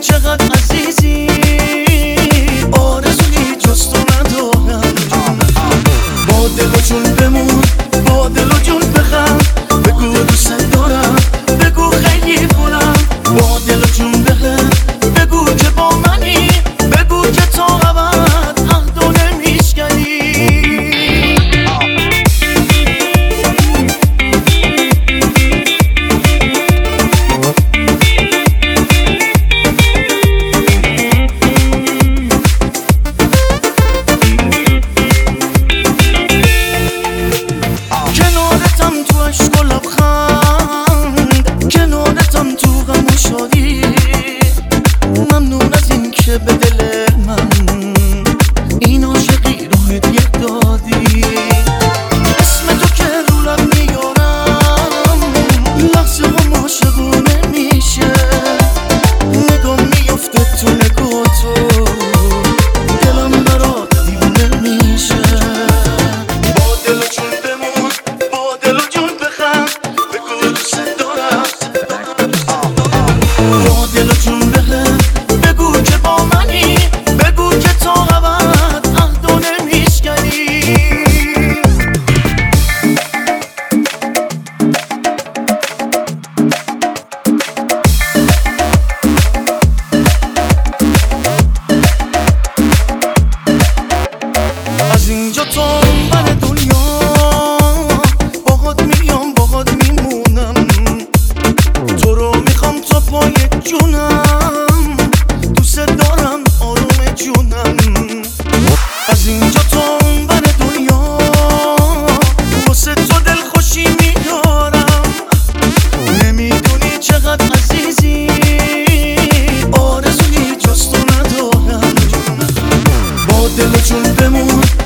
چقدر عزیزی، آرزویی جز تو ندارم. با دل و جون بمون، با دل و جون بخند، بگو دوست دارم، بگو خیلی کنم. با دل و جون بخند، بگو که با منی، بگو که تا ابد عهدو نمیشکنی. کنارتم تو عشق و لبخند، کنارتم تو غم و شادی. ممنون از این که به دل من این عاشقی رو هدیه دادی. اسم تو که رو لب میارم، لحظه هم عاشقونه میشه. نگاه میفته تو نگاه تو، دلم برات دیوونه میشه. با دل و جون بمون، با دل و جون بخند، بگو دوست دارم. با دل و جون بخند، بگو که با منی، بگو که تا ابد عهدو نمیشکنی. از اینجا تا اونور دنیا باهات میام، باهات میمونم. تو رو میخوام تا پای جونم، دوست دارم آروم جونم. از اینجا تا اونور دنیا واسه تو دل خوشی میارم. نمیدونی چقدر عزیزی، آرزویی جز تو ندارم. با دل و جون بمون،